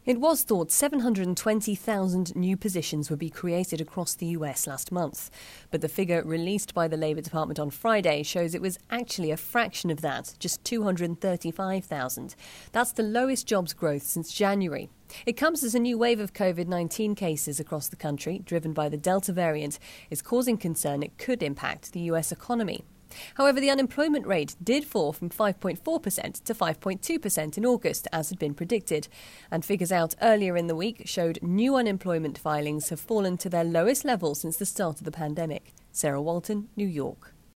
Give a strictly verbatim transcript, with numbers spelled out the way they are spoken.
It was thought seven hundred twenty thousand new positions would be created across the U S last month. But the figure released by the Labour Department on Friday shows it was actually a fraction of that, just two hundred thirty-five thousand. That's the lowest jobs growth since January. It comes as a new wave of COVID nineteen cases across the country, driven by the Delta variant, is causing concern it could impact the U S economy. However, the unemployment rate did fall from five point four percent to five point two percent in August, as had been predicted. And figures out earlier in the week showed new unemployment filings have fallen to their lowest level since the start of the pandemic. Sarah Walton, New York.